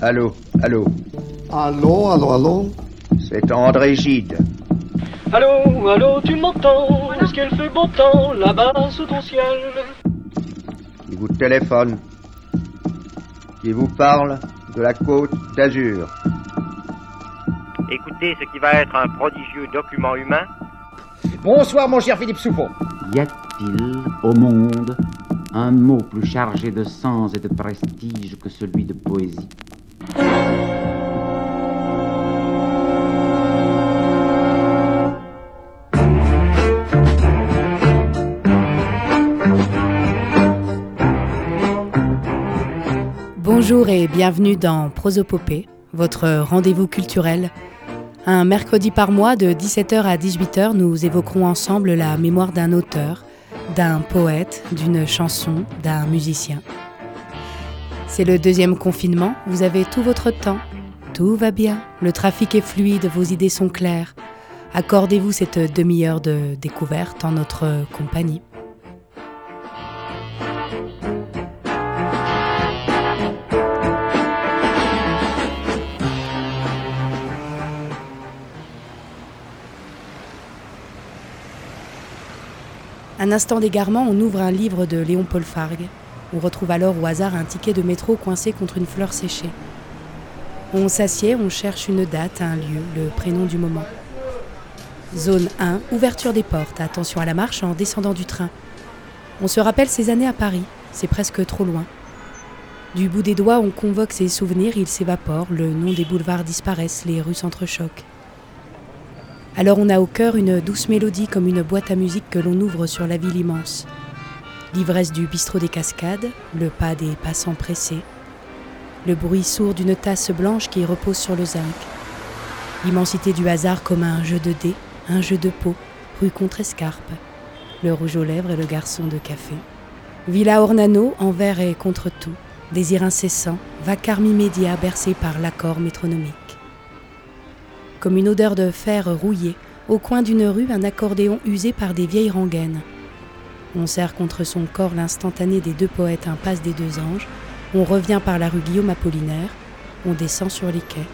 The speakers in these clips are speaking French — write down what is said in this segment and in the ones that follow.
Allô, allô. Allô, allô, allô. C'est André Gide. Allô, allô, tu m'entends? Est-ce qu'elle fait beau temps là-bas sous ton ciel? Qui vous téléphone, qui vous parle de la Côte d'Azur. Écoutez ce qui va être un prodigieux document humain. Bonsoir mon cher Philippe Souffon. Y a-t-il au monde un mot plus chargé de sens et de prestige que celui de poésie? Bonjour et bienvenue dans Prosopopée, votre rendez-vous culturel. Un mercredi par mois de 17h à 18h, nous évoquerons ensemble la mémoire d'un auteur, d'un poète, d'une chanson, d'un musicien. C'est le deuxième confinement, vous avez tout votre temps. Tout va bien, le trafic est fluide, vos idées sont claires. Accordez-vous cette demi-heure de découverte en notre compagnie. Un instant d'égarement, on ouvre un livre de Léon-Paul Fargue. On retrouve alors au hasard un ticket de métro coincé contre une fleur séchée. On s'assied, on cherche une date, un lieu, le prénom du moment. Zone 1, ouverture des portes, attention à la marche en descendant du train. On se rappelle ces années à Paris, c'est presque trop loin. Du bout des doigts, on convoque ses souvenirs, ils s'évaporent, le nom des boulevards disparaissent, les rues s'entrechoquent. Alors on a au cœur une douce mélodie comme une boîte à musique que l'on ouvre sur la ville immense. L'ivresse du bistrot des Cascades, le pas des passants pressés, le bruit sourd d'une tasse blanche qui repose sur le zinc, l'immensité du hasard comme un jeu de dés, un jeu de peau, rue Contrescarpe, le rouge aux lèvres et le garçon de café. Villa Ornano, envers et contre tout, désir incessant, vacarme immédiat bercé par l'accord métronomique. Comme une odeur de fer rouillé, au coin d'une rue, un accordéon usé par des vieilles rengaines. On serre contre son corps l'instantané des deux poètes impasse des deux anges, on revient par la rue Guillaume Apollinaire, on descend sur les quais.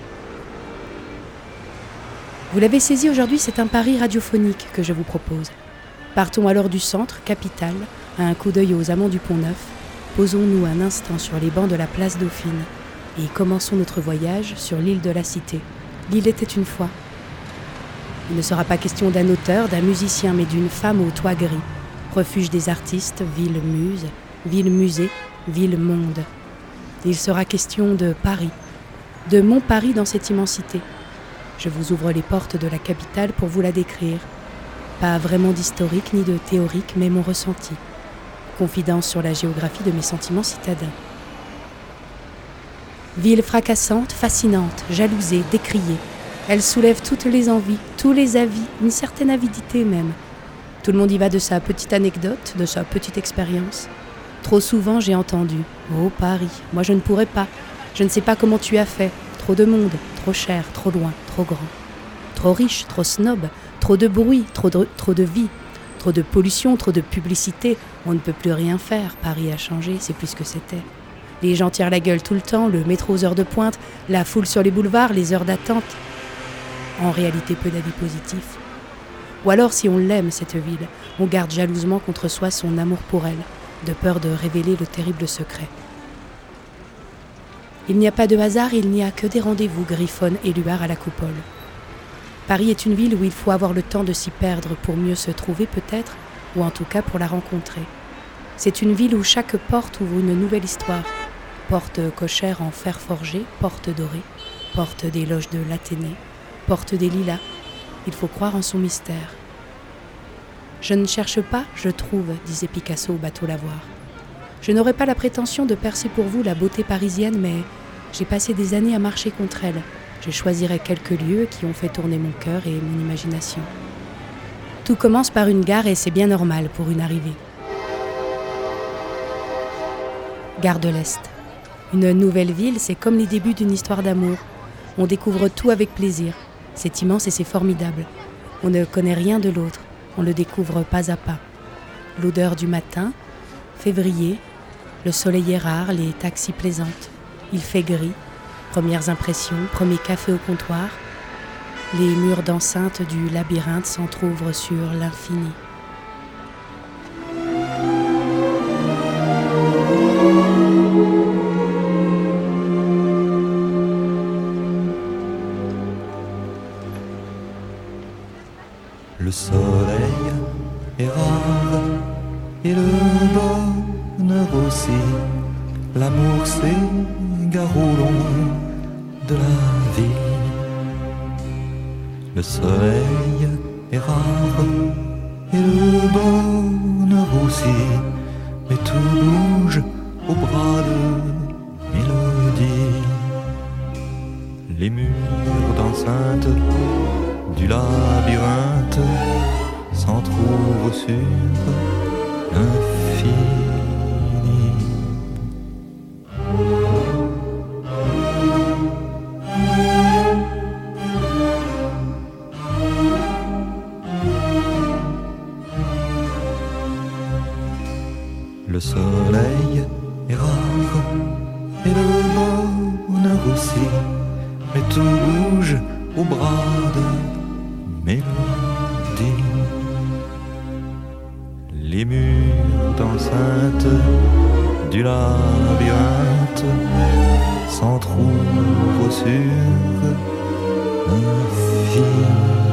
Vous l'avez saisi aujourd'hui, c'est un pari radiophonique que je vous propose. Partons alors du centre, capitale, à un coup d'œil aux amants du Pont-Neuf, posons-nous un instant sur les bancs de la place Dauphine et commençons notre voyage sur l'île de la Cité. L'île était une fois. Il ne sera pas question d'un auteur, d'un musicien, mais d'une femme au toit gris. Refuge des artistes, ville muse, ville musée, ville monde. Il sera question de Paris, de mon Paris dans cette immensité. Je vous ouvre les portes de la capitale pour vous la décrire. Pas vraiment d'historique ni de théorique, mais mon ressenti. Confidence sur la géographie de mes sentiments citadins. Ville fracassante, fascinante, jalousée, décriée. Elle soulève toutes les envies, tous les avis, une certaine avidité même. Tout le monde y va de sa petite anecdote, de sa petite expérience. Trop souvent j'ai entendu « Oh Paris, moi je ne pourrais pas. Je ne sais pas comment tu as fait. Trop de monde, trop cher, trop loin, trop grand. Trop riche, trop snob, trop de bruit, trop de vie, trop de pollution, trop de publicité. On ne peut plus rien faire. Paris a changé, c'est plus ce que c'était. » Les gens tirent la gueule tout le temps, le métro aux heures de pointe, la foule sur les boulevards, les heures d'attente. En réalité, peu d'avis positifs. Ou alors, si on l'aime, cette ville, on garde jalousement contre soi son amour pour elle, de peur de révéler le terrible secret. Il n'y a pas de hasard, il n'y a que des rendez-vous, griffonne Éluard à la coupole. Paris est une ville où il faut avoir le temps de s'y perdre pour mieux se trouver peut-être, ou en tout cas pour la rencontrer. C'est une ville où chaque porte ouvre une nouvelle histoire. Porte cochère en fer forgé, porte dorée, porte des loges de l'Athénée, porte des lilas. Il faut croire en son mystère. Je ne cherche pas, je trouve, disait Picasso au bateau Lavoir. Je n'aurai pas la prétention de percer pour vous la beauté parisienne, mais j'ai passé des années à marcher contre elle. Je choisirai quelques lieux qui ont fait tourner mon cœur et mon imagination. Tout commence par une gare et c'est bien normal pour une arrivée. Gare de l'Est. Une nouvelle ville, c'est comme les débuts d'une histoire d'amour. On découvre tout avec plaisir. C'est immense et c'est formidable. On ne connaît rien de l'autre. On le découvre pas à pas. L'odeur du matin, février, le soleil est rare, les taxis plaisantent. Il fait gris. Premières impressions, premier café au comptoir. Les murs d'enceinte du labyrinthe s'entr'ouvrent sur l'infini. Le soleil est rare et le bonheur aussi. L'amour s'égare au long de la vie. Le soleil est rare et le bonheur aussi. Mais tout bouge au bras de mélodie. Les murs d'enceinte du labyrinthe s'entrouvent sur l'infini. Le soleil est rare et le bonheur aussi, mais tout bouge au bras de mélodie. Les murs d'enceinte du labyrinthe s'entrouvent sur l'infini.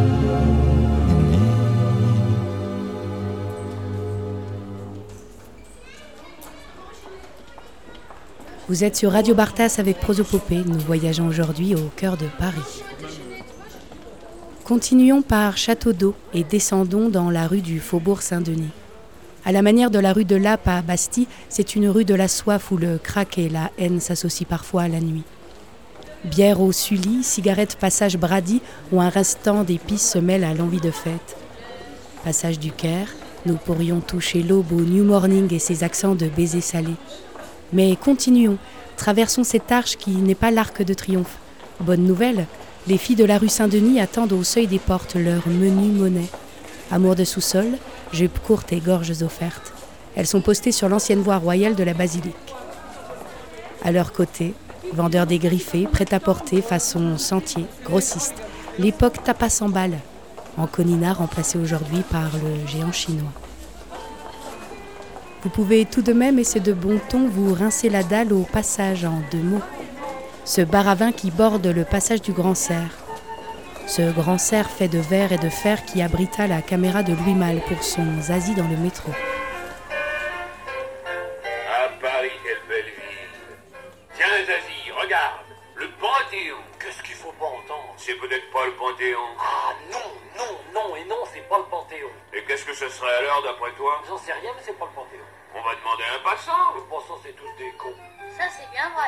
Vous êtes sur Radio Bartas avec Prosopopée. Nous voyageons aujourd'hui au cœur de Paris. Continuons par Château d'Eau et descendons dans la rue du Faubourg Saint-Denis. À la manière de la rue de Lappe à Bastille, c'est une rue de la soif où le crack et la haine s'associent parfois à la nuit. Bière au Sully, cigarette passage Brady, où un restant d'épices se mêle à l'envie de fête. Passage du Caire, nous pourrions toucher l'aube au New Morning et ses accents de baisers salés. Mais continuons, traversons cette arche qui n'est pas l'Arc de Triomphe. Bonne nouvelle, les filles de la rue Saint-Denis attendent au seuil des portes leur menu monnaie. Amour de sous-sol, jupes courtes et gorges offertes. Elles sont postées sur l'ancienne voie royale de la basilique. À leur côté, vendeurs dégriffés, prêt-à-porter façon sentier, grossistes. L'époque tapas en balle, en Conina remplacée aujourd'hui par le géant chinois. Vous pouvez tout de même, et c'est de bon ton, vous rincer la dalle au passage en 2 mots. Ce bar à vin qui borde le passage du Grand Cerf. Ce grand cerf fait de verre et de fer qui abrita la caméra de Louis Malle pour son Zazie dans le métro. Ah, Paris, quelle belle ville. Tiens, Zazie, regarde, le Panthéon. Qu'est-ce qu'il faut pas entendre? C'est peut-être pas le Panthéon. Ah non, et non, c'est pas le Panthéon. Et qu'est-ce que ce serait alors, d'après toi? J'en sais rien, mais c'est pas le Panthéon. On va demander à un passant. Le passant, c'est tous des cons. Ça, c'est bien vrai.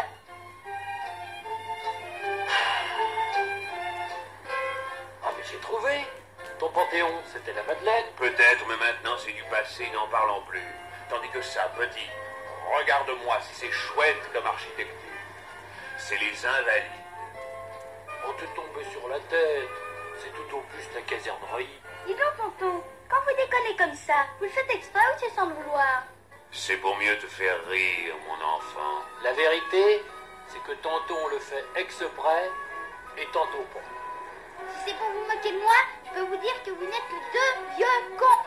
Ah, mais j'ai trouvé. Ton Panthéon, c'était la Madeleine. Peut-être, mais maintenant c'est du passé, n'en parlons plus. Tandis que ça, petit, regarde-moi si c'est chouette comme architecture. C'est les Invalides. Oh, t'es tombé sur la tête. C'est tout au plus la casernerie. Dis donc, tonton, quand vous déconnez comme ça, vous le faites exprès ou c'est sans le vouloir? C'est pour mieux te faire rire, mon enfant. La vérité, c'est que tantôt on le fait exprès et tantôt pas. Si c'est pour vous moquer de moi, je peux vous dire que vous n'êtes que 2 vieux cons.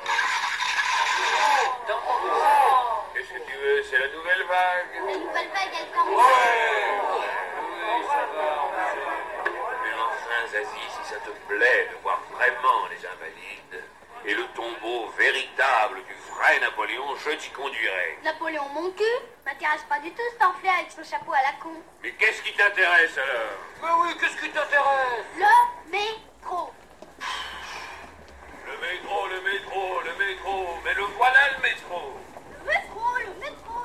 Qu'est-ce que tu veux? C'est la nouvelle vague. La nouvelle vague, elle commence. Oui, ça va. Mais enfin, Zazie, si ça te plaît de voir vraiment les Invalides et le tombeau véritable du vrai Napoléon, je t'y conduirai. Napoléon, mon cul, m'intéresse pas du tout cet enflé avec son chapeau à la con. Mais qu'est-ce qui t'intéresse alors? Mais oui, qu'est-ce qui t'intéresse? Le métro. Le métro, mais le voilà le métro. Le métro.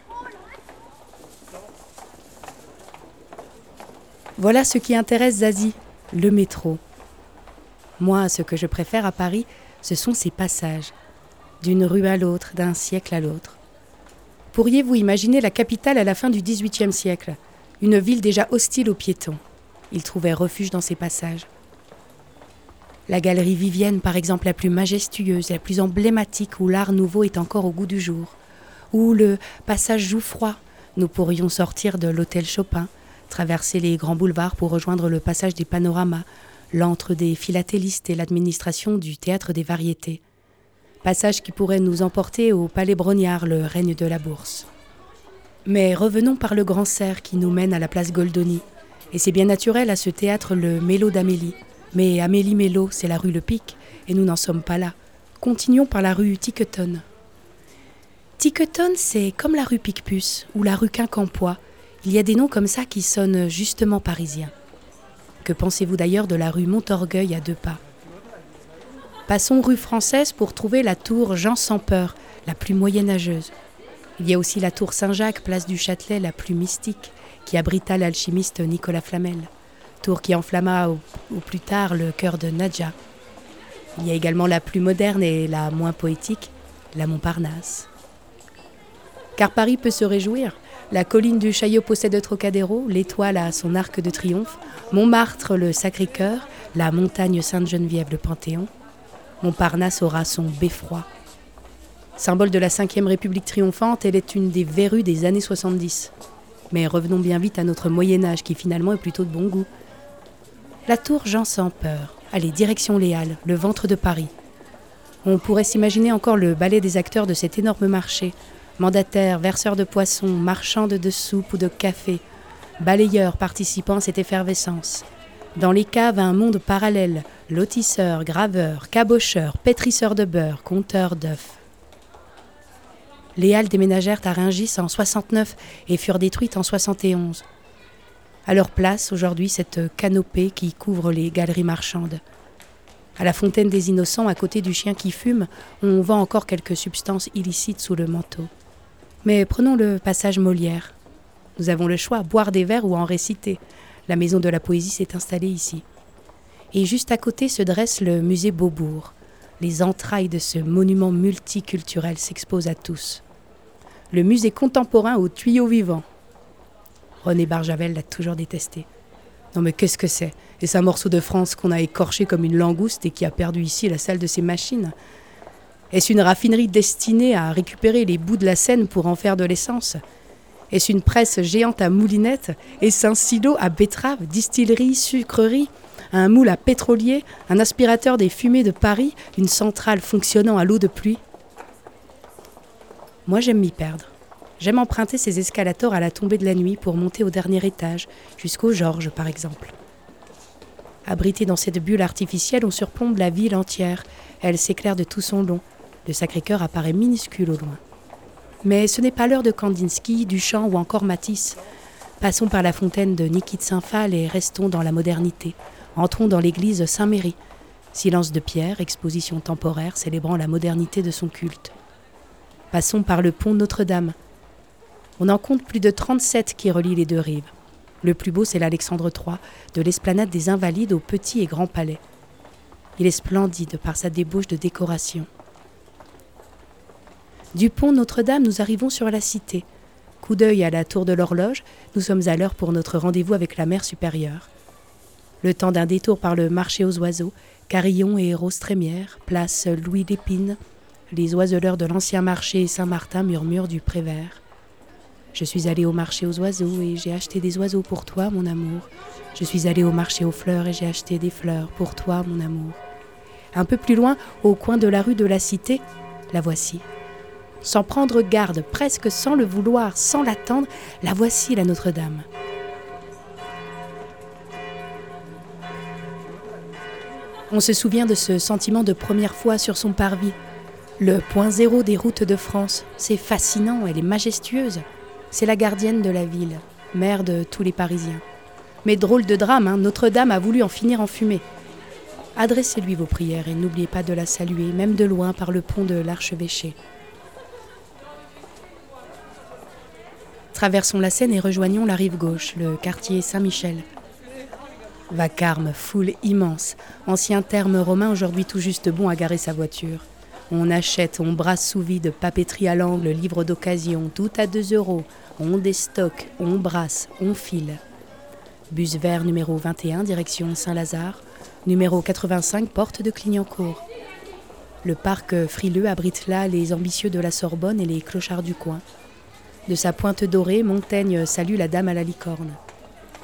Voilà ce qui intéresse Zazie, le métro. Moi, ce que je préfère à Paris, ce sont ces passages, d'une rue à l'autre, d'un siècle à l'autre. Pourriez-vous imaginer la capitale à la fin du XVIIIe siècle, une ville déjà hostile aux piétons? Ils trouvaient refuge dans ces passages. La galerie Vivienne, par exemple, la plus majestueuse, la plus emblématique, où l'art nouveau est encore au goût du jour. Ou le passage Jouffroy, nous pourrions sortir de l'hôtel Chopin, traverser les grands boulevards pour rejoindre le passage des panoramas, l'antre des philatélistes et l'administration du théâtre des variétés. Passage qui pourrait nous emporter au Palais Brognard, le règne de la Bourse. Mais revenons par le grand cerf qui nous mène à la place Goldoni. Et c'est bien naturel à ce théâtre le Mélo d'Amélie. Mais Amélie Mélo, c'est la rue Le Pic, et nous n'en sommes pas là. Continuons par la rue Tiquetonne. Tiquetonne, c'est comme la rue Picpus ou la rue Quincampoix. Il y a des noms comme ça qui sonnent justement parisiens. Que pensez-vous d'ailleurs de la rue Montorgueil à 2 pas ? Passons rue Française pour trouver la tour Jean sans peur, la plus moyenâgeuse. Il y a aussi la tour Saint-Jacques, place du Châtelet, la plus mystique, qui abrita l'alchimiste Nicolas Flamel. Tour qui enflamma au plus tard le cœur de Nadja. Il y a également la plus moderne et la moins poétique, la Montparnasse. Car Paris peut se réjouir. La colline du Chaillot possède Trocadéro, l'Étoile a son arc de triomphe, Montmartre le Sacré-Cœur, la montagne Sainte-Geneviève le Panthéon. Montparnasse aura son beffroi. Symbole de la 5e République triomphante, elle est une des verrues des années 70. Mais revenons bien vite à notre Moyen-Âge qui finalement est plutôt de bon goût. La tour Jean sans peur. Allez, direction les Halles, le ventre de Paris. On pourrait s'imaginer encore le ballet des acteurs de cet énorme marché. Mandataires, verseurs de poissons, marchandes de soupe ou de café, balayeurs participant à cette effervescence. Dans les caves, un monde parallèle, lotisseurs, graveurs, cabocheurs, pétrisseurs de beurre, compteurs d'œufs. Les Halles déménagèrent à Rungis en 69 et furent détruites en 71. À leur place, aujourd'hui, cette canopée qui couvre les galeries marchandes. À la fontaine des Innocents, à côté du chien qui fume, on vend encore quelques substances illicites sous le manteau. Mais prenons le passage Molière. Nous avons le choix, boire des verres ou en réciter. La maison de la poésie s'est installée ici. Et juste à côté se dresse le musée Beaubourg. Les entrailles de ce monument multiculturel s'exposent à tous. Le musée contemporain aux tuyaux vivants. René Barjavel l'a toujours détesté. Non mais qu'est-ce que c'est ? Est-ce un morceau de France qu'on a écorché comme une langouste et qui a perdu ici la salle de ses machines ? Est-ce une raffinerie destinée à récupérer les bouts de la Seine pour en faire de l'essence ? Est-ce une presse géante à moulinette ? Est-ce un silo à betterave, distillerie, sucrerie ? Un moule à pétrolier ? Un aspirateur des fumées de Paris ? Une centrale fonctionnant à l'eau de pluie ? Moi j'aime m'y perdre. J'aime emprunter ces escalators à la tombée de la nuit pour monter au dernier étage, jusqu'au Georges par exemple. Abrité dans cette bulle artificielle, on surplombe la ville entière. Elle s'éclaire de tout son long. Le Sacré-Cœur apparaît minuscule au loin. Mais ce n'est pas l'heure de Kandinsky, Duchamp ou encore Matisse. Passons par la fontaine de Niki de Saint-Phal et restons dans la modernité. Entrons dans l'église Saint-Méry. Silence de pierre, exposition temporaire célébrant la modernité de son culte. Passons par le pont Notre-Dame. On en compte plus de 37 qui relient les deux rives. Le plus beau, c'est l'Alexandre III, de l'esplanade des Invalides au Petit et Grand Palais. Il est splendide par sa débauche de décoration. Du pont Notre-Dame, nous arrivons sur la cité. Coup d'œil à la tour de l'horloge, nous sommes à l'heure pour notre rendez-vous avec la mer supérieure. Le temps d'un détour par le marché aux oiseaux, carillons et roses trémières, place Louis Lépine, les oiseleurs de l'ancien marché Saint-Martin murmurent du Prévert. Je suis allée au marché aux oiseaux et j'ai acheté des oiseaux pour toi, mon amour. Je suis allée au marché aux fleurs et j'ai acheté des fleurs pour toi, mon amour. Un peu plus loin, au coin de la rue de la Cité, la voici. Sans prendre garde, presque sans le vouloir, sans l'attendre, la voici, la Notre-Dame. On se souvient de ce sentiment de première fois sur son parvis. Le point zéro des routes de France, c'est fascinant, elle est majestueuse. C'est la gardienne de la ville, mère de tous les Parisiens. Mais drôle de drame, hein, Notre-Dame a voulu en finir en fumée. Adressez-lui vos prières et n'oubliez pas de la saluer, même de loin, par le pont de l'Archevêché. Traversons la Seine et rejoignons la rive gauche, le quartier Saint-Michel. Vacarme, foule immense, ancien terme romain aujourd'hui tout juste bon à garer sa voiture. On achète, on brasse sous vide, papeterie à l'angle, livres d'occasion, tout à 2 €. On déstocke, on brasse, on file. Bus vert numéro 21, direction Saint-Lazare. Numéro 85, porte de Clignancourt. Le parc frileux abrite là les ambitieux de la Sorbonne et les clochards du coin. De sa pointe dorée, Montaigne salue la dame à la licorne.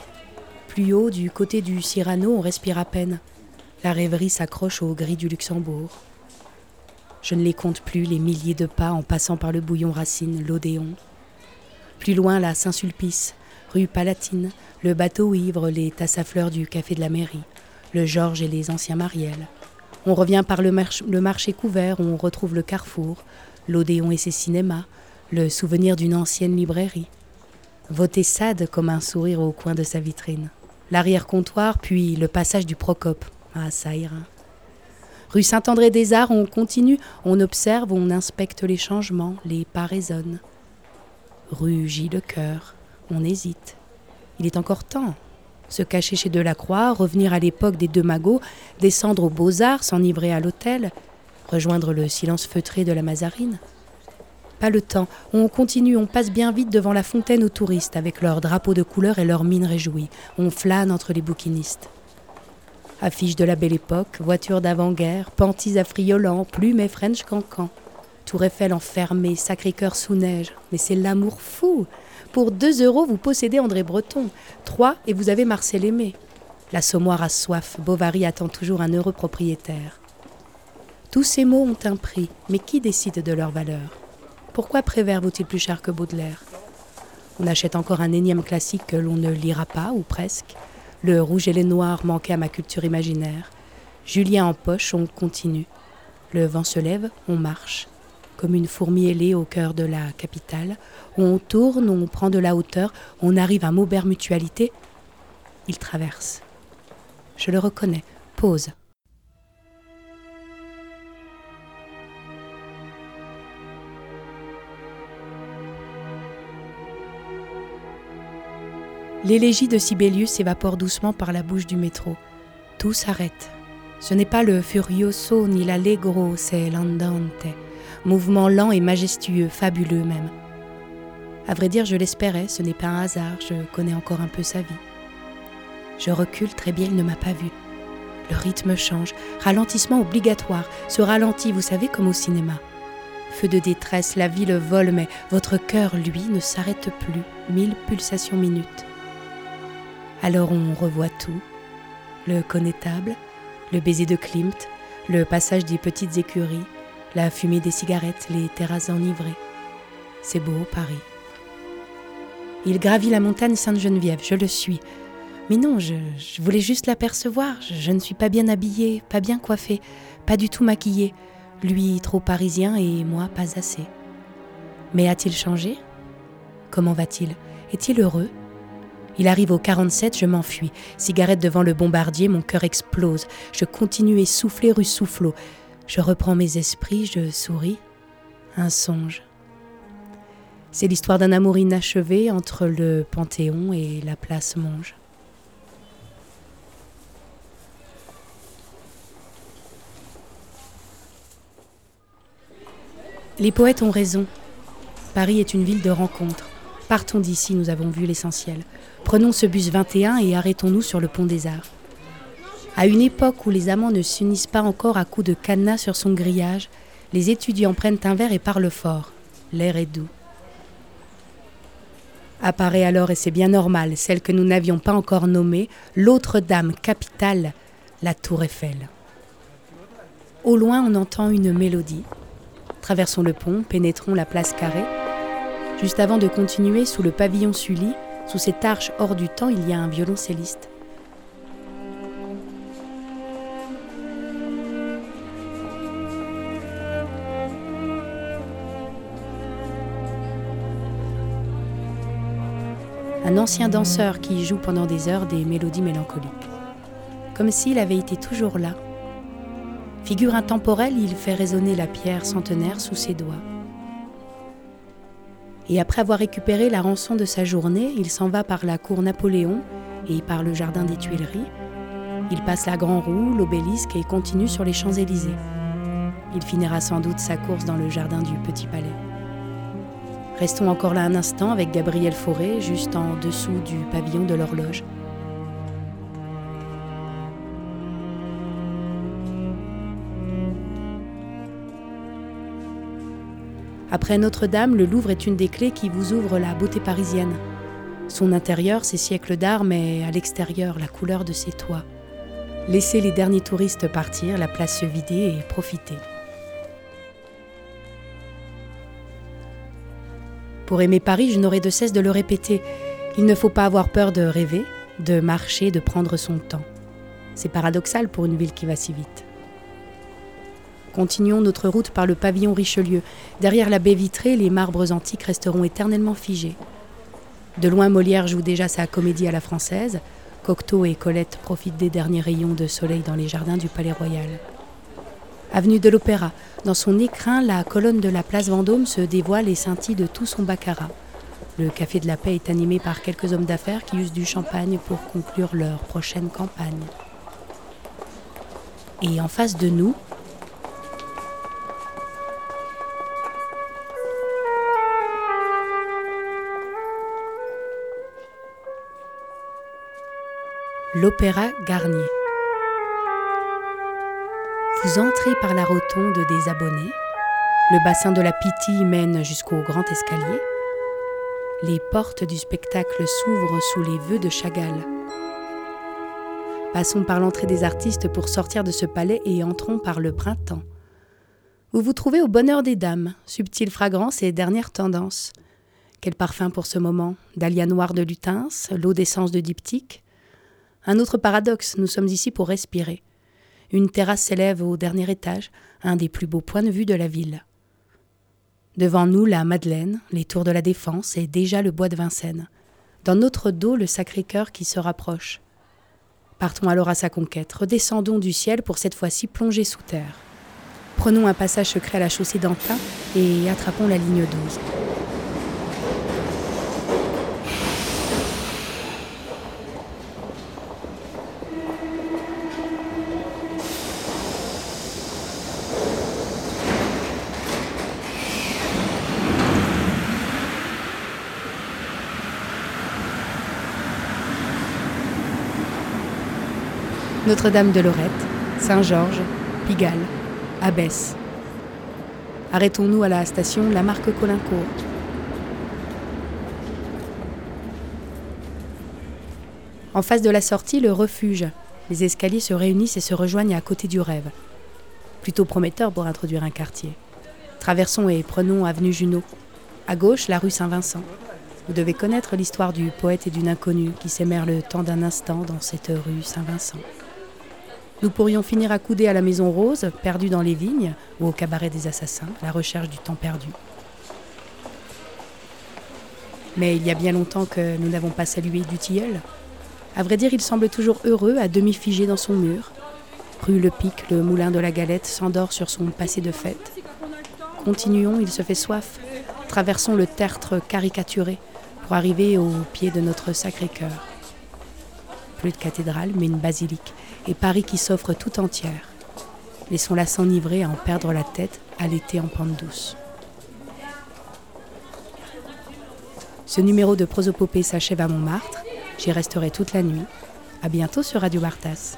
Plus haut, du côté du Cyrano, on respire à peine. La rêverie s'accroche aux grilles du Luxembourg. Je ne les compte plus, les milliers de pas en passant par le Bouillon Racine, l'Odéon. Plus loin, la Saint-Sulpice, rue Palatine, le bateau ivre, les tasses à fleurs du café de la mairie, le Georges et les anciens Marielle. On revient par le marché couvert où on retrouve le carrefour, l'Odéon et ses cinémas, le souvenir d'une ancienne librairie. Voté Sade comme un sourire au coin de sa vitrine. L'arrière-comptoir, puis le passage du Procope. Ah, ça ira. Rue Saint-André-des-Arts, on continue, on observe, on inspecte les changements, les pas résonnent. Rue Gilles-Lecoeur, on hésite. Il est encore temps. Se cacher chez Delacroix, revenir à l'époque des deux magots, descendre aux Beaux-Arts, s'enivrer à l'hôtel, rejoindre le silence feutré de la Mazarine. Pas le temps, on continue, on passe bien vite devant la fontaine aux touristes avec leurs drapeaux de couleur et leurs mines réjouies. On flâne entre les bouquinistes. Affiches de la belle époque, voitures d'avant-guerre, panties affriolants, plumes et French cancan. Tour Eiffel enfermé, Sacré-Cœur sous neige. Mais c'est l'amour fou. Pour 2 €, vous possédez André Breton. 3 et vous avez Marcel Aimé. L'Assommoir a soif, Bovary attend toujours un heureux propriétaire. Tous ces mots ont un prix, mais qui décide de leur valeur ? Pourquoi Prévert vaut-il plus cher que Baudelaire ? On achète encore un énième classique que l'on ne lira pas, ou presque. Le Rouge et les Noirs manquait à ma culture imaginaire. Julien en poche, on continue. Le vent se lève, on marche. Comme une fourmi ailée au cœur de la capitale. On tourne, on prend de la hauteur, on arrive à Maubert Mutualité. Il traverse. Je le reconnais. Pause. L'élégie de Sibelius s'évapore doucement par la bouche du métro. Tout s'arrête. Ce n'est pas le furioso ni l'allegro, c'est l'andante. Mouvement lent et majestueux, fabuleux même. À vrai dire, je l'espérais, ce n'est pas un hasard, je connais encore un peu sa vie. Je recule, très bien, il ne m'a pas vu. Le rythme change, ralentissement obligatoire, ce ralenti, vous savez, comme au cinéma. Feu de détresse, la ville vole, mais votre cœur, lui, ne s'arrête plus, 1000 pulsations minutes. Alors on revoit tout, le connétable, le baiser de Klimt, le passage des petites écuries, la fumée des cigarettes, les terrasses enivrées. C'est beau, Paris. Il gravit la montagne Sainte-Geneviève, je le suis. Mais non, je voulais juste l'apercevoir, je ne suis pas bien habillée, pas bien coiffée, pas du tout maquillée. Lui trop parisien et moi pas assez. Mais a-t-il changé ? Comment va-t-il ? Est-il heureux ? Il arrive au 47, je m'enfuis. Cigarette devant le Bombardier, mon cœur explose. Je continue essoufflé rue Soufflot. Je reprends mes esprits, je souris. Un songe. C'est l'histoire d'un amour inachevé entre le Panthéon et la place Monge. Les poètes ont raison. Paris est une ville de rencontres. Partons d'ici, nous avons vu l'essentiel. Prenons ce bus 21 et arrêtons-nous sur le pont des Arts. À une époque où les amants ne s'unissent pas encore à coups de cadenas sur son grillage, les étudiants prennent un verre et parlent fort. L'air est doux. Apparaît alors, et c'est bien normal, celle que nous n'avions pas encore nommée, l'autre dame capitale, la Tour Eiffel. Au loin, on entend une mélodie. Traversons le pont, pénétrons la place Carrée. Juste avant de continuer, sous le pavillon Sully, sous cette arche hors du temps, il y a un violoncelliste. Un ancien danseur qui joue pendant des heures des mélodies mélancoliques. Comme s'il avait été toujours là. Figure intemporelle, il fait résonner la pierre centenaire sous ses doigts. Et après avoir récupéré la rançon de sa journée, il s'en va par la cour Napoléon et par le jardin des Tuileries. Il passe la Grand Roue, l'Obélisque et continue sur les Champs-Élysées. Il finira sans doute sa course dans le jardin du Petit Palais. Restons encore là un instant avec Gabriel Fauré, juste en dessous du pavillon de l'horloge. Après Notre-Dame, le Louvre est une des clés qui vous ouvre la beauté parisienne. Son intérieur, ses siècles d'art, mais à l'extérieur, la couleur de ses toits. Laisser les derniers touristes partir, la place se vider et profiter. Pour aimer Paris, je n'aurai de cesse de le répéter. Il ne faut pas avoir peur de rêver, de marcher, de prendre son temps. C'est paradoxal pour une ville qui va si vite. Continuons notre route par le pavillon Richelieu. Derrière la baie vitrée, les marbres antiques resteront éternellement figés. De loin, Molière joue déjà sa comédie à la française. Cocteau et Colette profitent des derniers rayons de soleil dans les jardins du Palais Royal. Avenue de l'Opéra. Dans son écrin, la colonne de la place Vendôme se dévoile et scintille de tout son baccarat. Le Café de la Paix est animé par quelques hommes d'affaires qui usent du champagne pour conclure leur prochaine campagne. Et en face de nous, l'Opéra Garnier. Vous entrez par la rotonde des abonnés. Le bassin de la Pitie mène jusqu'au grand escalier. Les portes du spectacle s'ouvrent sous les vœux de Chagall. Passons par l'entrée des artistes pour sortir de ce palais et entrons par le printemps. Vous vous trouvez au bonheur des dames, subtile fragrance et dernière tendance. Quel parfum pour ce moment, dahlia noir de lutins, l'eau d'essence de diptyque. Un autre paradoxe, nous sommes ici pour respirer. Une terrasse s'élève au dernier étage, un des plus beaux points de vue de la ville. Devant nous, la Madeleine, les tours de la Défense et déjà le bois de Vincennes. Dans notre dos, le Sacré-Cœur qui se rapproche. Partons alors à sa conquête. Redescendons du ciel pour cette fois-ci plonger sous terre. Prenons un passage secret à la chaussée d'Antin et attrapons la ligne 12. Notre-Dame de Lorette, Saint-Georges, Pigalle, Abbesse. Arrêtons-nous à la station Lamarque-Caulaincourt. En face de la sortie, le refuge. Les escaliers se réunissent et se rejoignent à côté du rêve. Plutôt prometteur pour introduire un quartier. Traversons et prenons avenue Junot. À gauche, la rue Saint-Vincent. Vous devez connaître l'histoire du poète et d'une inconnue qui s'émèrent le temps d'un instant dans cette rue Saint-Vincent. Nous pourrions finir accoudés à la Maison Rose, perdue dans les vignes, ou au cabaret des assassins, la recherche du temps perdu. Mais il y a bien longtemps que nous n'avons pas salué du tilleul. À vrai dire, il semble toujours heureux, à demi figé dans son mur. Rue Le Pic, le moulin de la Galette s'endort sur son passé de fête. Continuons, il se fait soif. Traversons le tertre caricaturé pour arriver au pied de notre Sacré-Cœur. Plus de cathédrale, mais une basilique, et Paris qui s'offre tout entière. Laissons-la s'enivrer à en perdre la tête à l'été en pente douce. Ce numéro de prosopopée s'achève à Montmartre. J'y resterai toute la nuit. À bientôt sur Radio Bartas.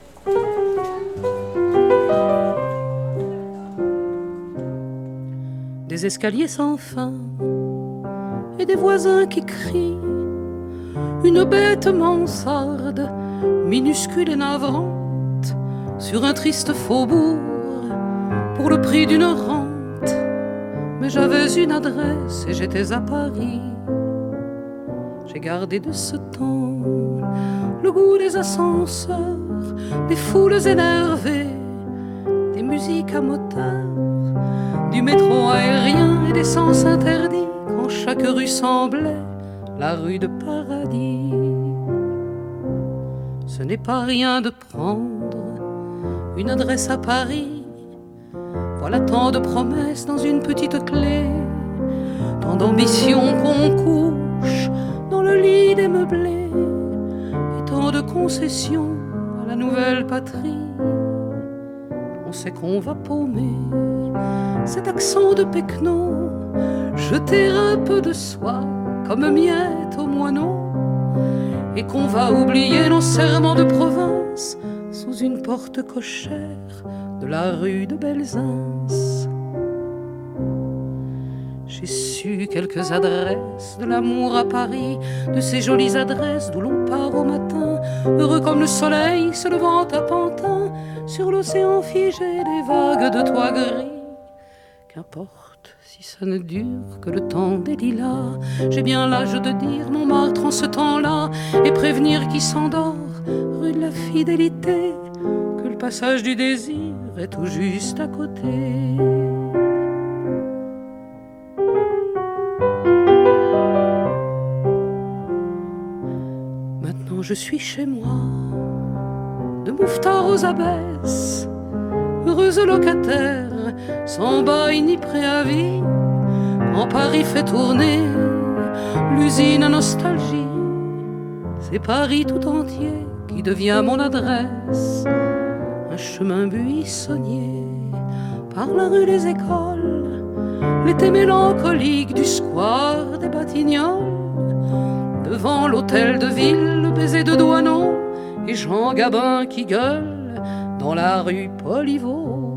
Des escaliers sans fin et des voisins qui crient. Une bête mansarde, minuscule et navrante, sur un triste faubourg, pour le prix d'une rente. Mais j'avais une adresse et j'étais à Paris. J'ai gardé de ce temps le goût des ascenseurs, des foules énervées, des musiques à moteur, du métro aérien et des sens interdits, quand chaque rue semblait la rue de paradis. Ce n'est pas rien de prendre une adresse à Paris. Voilà tant de promesses dans une petite clé, tant d'ambitions qu'on couche dans le lit des meublés, et tant de concessions à la nouvelle patrie. On sait qu'on va paumer cet accent de Pecno, jeter un peu de soie comme miette au moineau, et qu'on va oublier nos serments de province sous une porte cochère de la rue de Belzins. J'ai su quelques adresses de l'amour à Paris, de ces jolies adresses d'où l'on part au matin, heureux comme le soleil se levant à Pantin, sur l'océan figé des vagues de toits gris. Qu'importe si ça ne dure que le temps des lilas, j'ai bien l'âge de dire Montmartre en ce temps-là, et prévenir qui s'endort, rue de la fidélité, que le passage du désir est tout juste à côté. Maintenant je suis chez moi, de Mouffetard aux Abbesses, heureuse locataire, sans bail ni préavis, quand Paris fait tourner l'usine à nostalgie. C'est Paris tout entier qui devient mon adresse, un chemin buissonnier par la rue des Écoles, l'été mélancolique du square des Batignolles, devant l'hôtel de ville, le baiser de Douaneau et Jean Gabin qui gueule dans la rue Poliveau.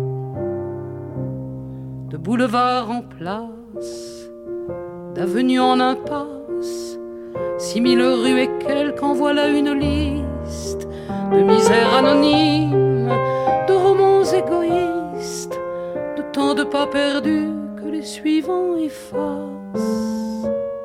De boulevard en place, d'avenue en impasse, 6000 rues et quelques, en voilà une liste de misères anonymes, de romans égoïstes, de tant de pas perdus que les suivants effacent.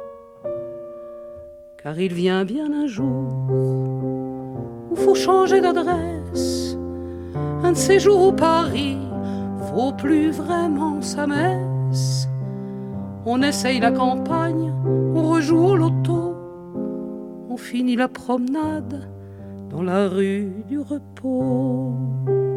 Car il vient bien un jour où faut changer d'adresse, un de ces jours où Paris vaut plus vraiment sa messe. On essaye la campagne, on rejoue au loto, on finit la promenade dans la rue du repos.